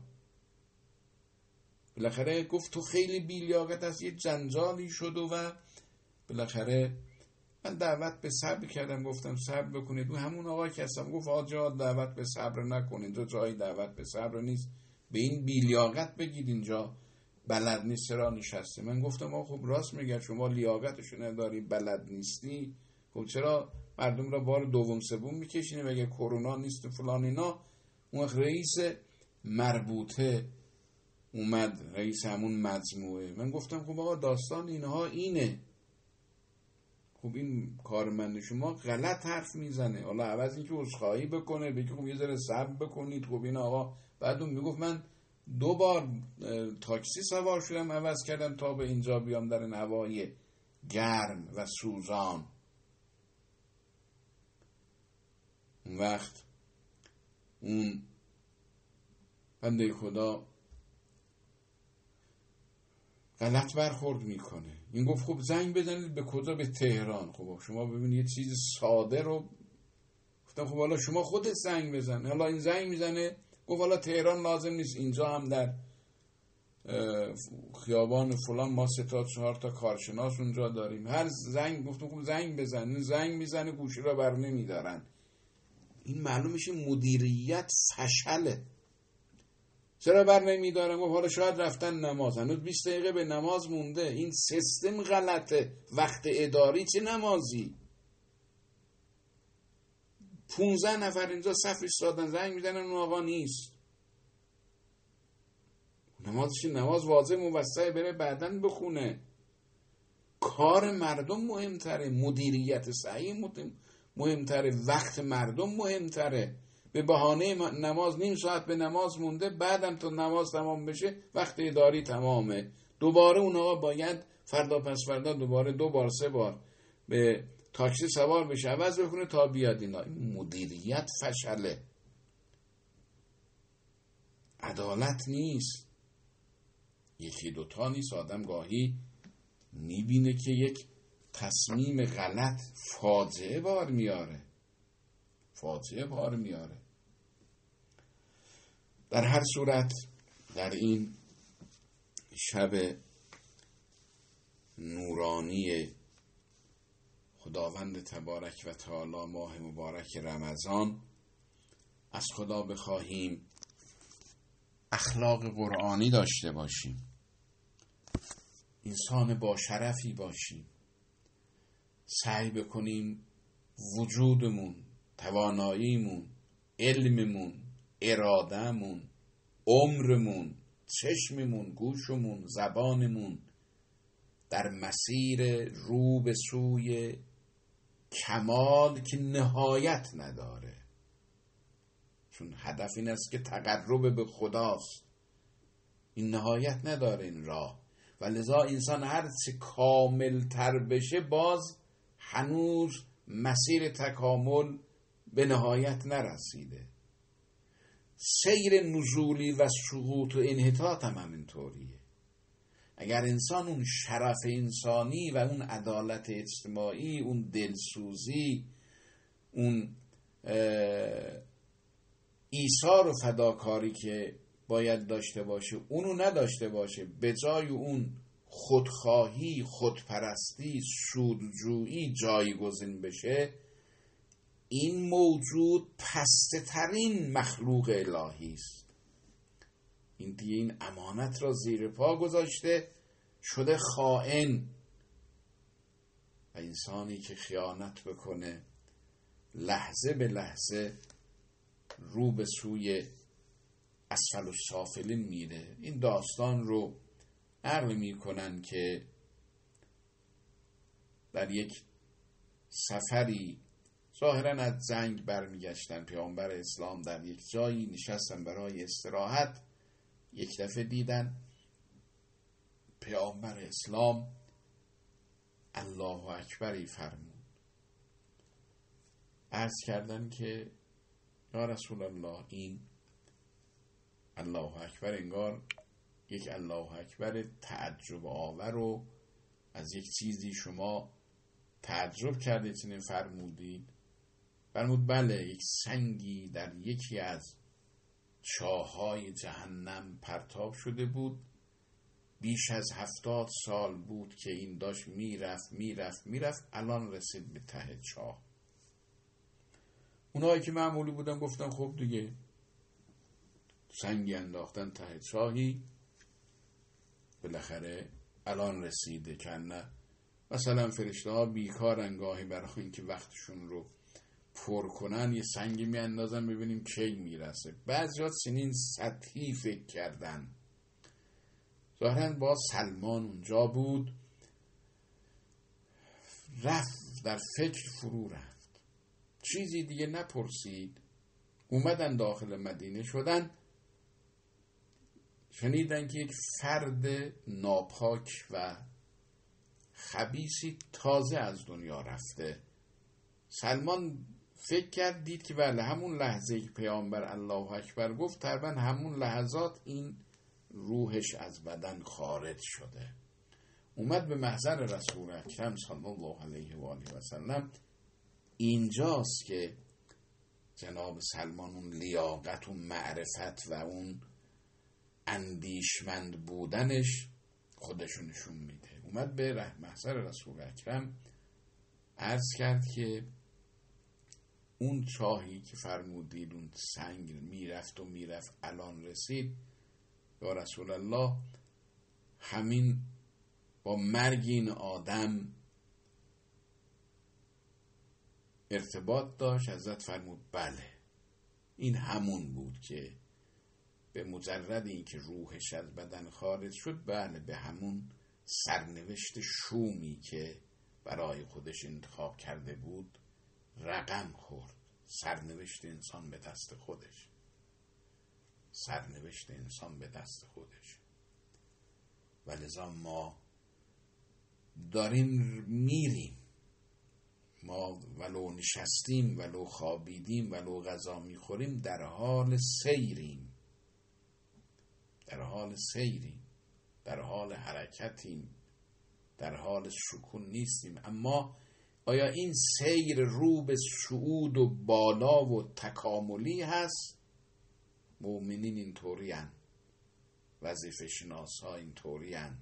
بالاخره گفت تو خیلی بی‌لیاقت هست، یه جنجالی شد و بالاخره من دعوت به صبر کردم، گفتم صبر بکنید. اون همون آقای که هستم گفت آجا دعوت به صبر نکنید، تو جای دعوت به صبر نیست، به این بی‌لیاقت بگید اینجا بلد نیست چرا نشسته. من گفتم آقا خب راست میگه، شما لیاقتشو نداری، بلد نیستی، خب چرا مردم را بار دوم سوم میکشینه، مگه کرونا نیست و فلان اینا. اون رئیس مربوطه اومد، رئیس همون مجموعه، من گفتم خب آقا داستان اینها اینه، خب این کارمند شما غلط حرف میزنه، حالا عوض اینکه عذرخواهی بکنه بگه خب یه ذره صبر بکنید، خب این آقا. بعد اون میگفت من 2 بار تاکسی سوار شدم عوض کردم تا به اینجا بیام در این هوای گرم و سوزان. اون وقت اون بنده خدا غلط برخورد میکنه. این گفت خب زنگ بزنید به کجا؟ به تهران. خب شما ببینید یه چیز ساده رو گفتم خب حالا شما خودت زنگ بزن. حالا این زنگ میزنه گفت حالا تهران لازم نیست، اینجا هم در خیابان فلان ما 3 تا 4 تا کارشناس اونجا داریم. هر زنگ گفتم خب زنگ بزن، زنگ میزنه گوشی رو بر نمیدارن. این معلوم میشه مدیریت فشله. چرا بر نمیدارن؟ گفت حالا شاید رفتن نماز، هنوز 20 دقیقه به نماز مونده، این سیستم غلطه، وقت اداری چه نمازی. 15 نفر اینجا صف ایستادن، زنگ میزنن اون آقا نیست. نمازش نماز واجب موسع بره بعدن بخونه. کار مردم مهمتره، مدیریت صحیح مهمتره، وقت مردم مهمتره. به بهانه نماز نیم ساعت به نماز مونده، بعدم تا نماز تمام بشه وقت اداری تمامه، دوباره اونها باید فردا پس فردا دوباره 2 بار 3 بار به تاکسی سوار بشه، عوض بکنه تا بیاد. این مدیریت فشله، عدالت نیست. یکی دوتا نیست، آدم گاهی میبینه که یک تصمیم غلط فاجعه بار میاره. در هر صورت در این شب نورانی خداوند تبارک و تعالی، ماه مبارک رمضان، از خدا بخواهیم اخلاق قرآنی داشته باشیم، انسان با شرفی باشیم، سعی بکنیم وجودمون، تواناییمون، علممون، ارادهمون، عمرمون، چشممون، گوشمون، زبانمون در مسیر رو به سوی کمال که نهایت نداره، چون هدف این است که تقرب به خداست، این نهایت نداره این راه، و لذا انسان هرچه کامل تر بشه باز هنوز مسیر تکامل به نهایت نرسیده. سیر نزولی و سقوط و انحطاط هم همینطوریه. اگر انسان اون شرف انسانی و اون عدالت اجتماعی، اون دلسوزی، اون ایثار و فداکاری که باید داشته باشه اونو نداشته باشه، به جای اون خودخواهی، خودپرستی، سودجویی جایگزین بشه، این موجود پسته ترین مخلوق الهی است. این دیگه این امانت را زیر پا گذاشته، شده خائن. و انسانی که خیانت بکنه لحظه به لحظه رو به سوی اسفل السافلین میره. این داستان رو نقل میکنن که در یک سفری ظاهرا از جنگ برمیگشتن، پیامبر اسلام در یک جایی نشستن برای استراحت، یک دفعه دیدن پیامبر اسلام الله اکبری فرمود. عرض کردن که یا رسول الله، این الله اکبر انگار یک الله اکبر تعجب آور و از یک چیزی شما تعجب کردید چنین فرمودید؟ فرمود بله، یک سنگی در یکی از چاه‌های جهنم پرتاب شده بود، بیش از 70 سال بود که این داشت میرفت، الان رسید به ته چاه. اونایی که معمولی بودن گفتن خب دیگه سنگی انداختن ته چاهی، بالاخره الان رسیده. کنه مثلا فرشته ها بیکارن گاهی برای اینکه وقتشون رو پر کنن یه سنگی می اندازن ببینیم کی میرسه. بعضی‌ها سنین سطحی فکر کردن. ظاهرا با سلمان اونجا بود، رفت در فکر فرو رفت، چیزی دیگه نپرسید. اومدن داخل مدینه شدن، شنیدن که یک فرد ناپاک و خبیثی تازه از دنیا رفته. سلمان فکر کرد، دید که بله همون لحظه که پیامبر الله اکبر گفت تقریبا همون لحظات این روحش از بدن خارج شده. اومد به محضر رسول اکرم صلی الله علیه و آله و سلم. اینجاست که جناب سلمان اون لیاقت و معرفت و اون اندیشمند بودنش خودشو نشون میده. اومد به محضر رسول اکرم عرض کرد که اون چاهی که فرمودید اون سنگ میرفت الان رسید، یا رسول الله همین با مرگ این آدم ارتباط داشت؟ حضرت فرمود بله، این همون بود که به مجرد این که روحش از بدن خارج شد، بله به همون سرنوشت شومی که برای خودش انتخاب کرده بود رقم خورد. سرنوشت انسان به دست خودش، سرنوشت انسان به دست خودش. و لذا ما داریم میریم، ما ولو نشستیم، ولو خوابیدیم، ولو غذا میخوریم، در حال سیریم، در حال سیریم، در حال حرکتیم، در حال سکون نیستیم. اما آیا این سیر رو به صعود و بالا و تکاملی هست؟ مؤمنین اینطوری هن، وظیفه شناس ها اینطوری هن.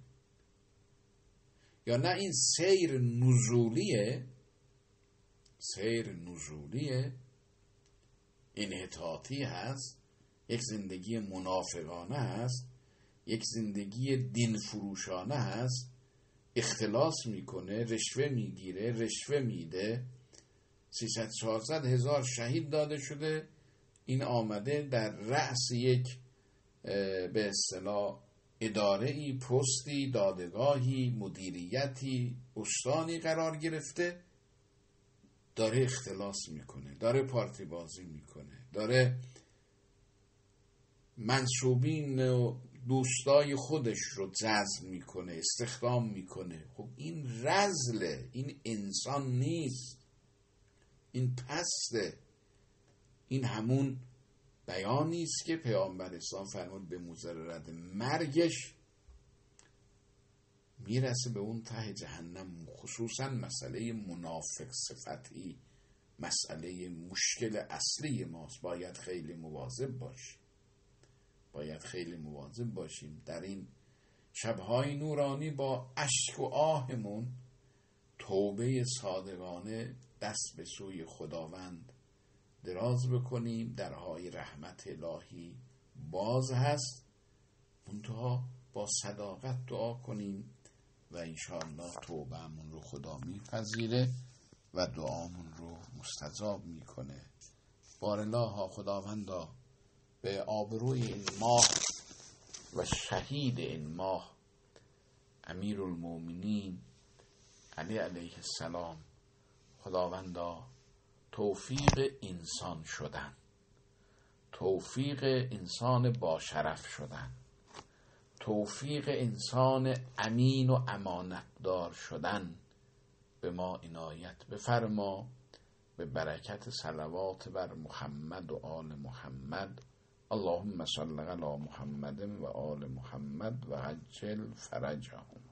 یا نه این سیر نزولیه، سیر نزولیه، انحطاطی هست، یک زندگی منافقانه هست، یک زندگی دین فروشانه هست، اختلاس میکنه، رشوه میگیره، رشوه میده. 300-400 هزار شهید داده شده، این آمده در رأس یک به اصطلاح اداره‌ای، پستی، دادگاهی، مدیریتی، استانی قرار گرفته، داره اختلاس میکنه، داره پارتی بازی میکنه، داره منصوبین و دوستای خودش رو جذب میکنه، استخدام میکنه. خب این رذله، این انسان نیست، این پسته. این همون بیانی است که پیامبر اسلام فرمود به مضرت مرگش میرسه به اون ته جهنم. خصوصا مسئله منافق صفتی مسئله مشکل اصلی ماست. باید خیلی مواظب باشیم، باید خیلی مواظب باشیم. در این شبهای نورانی با اشک و آهمون توبه صادقانه دست به سوی خداوند دراز بکنیم. درهای رحمت الهی باز هست، منتها با صداقت دعا کنیم و انشاءالله توبه‌مون رو خدا میپذیره و دعامون رو مستجاب میکنه. بارالله خداوندا به آبروی این ماه و شهید این ماه امیرالمومنین علی علیه السلام، خداوندا توفیق انسان شدن، توفیق انسان با شرف شدن، توفیق انسان امین و امانتدار شدن به ما عنایت بفرما. به برکت صلوات بر محمد و آل محمد. اللهم صل علی محمد و آل محمد و عجل فرجهم.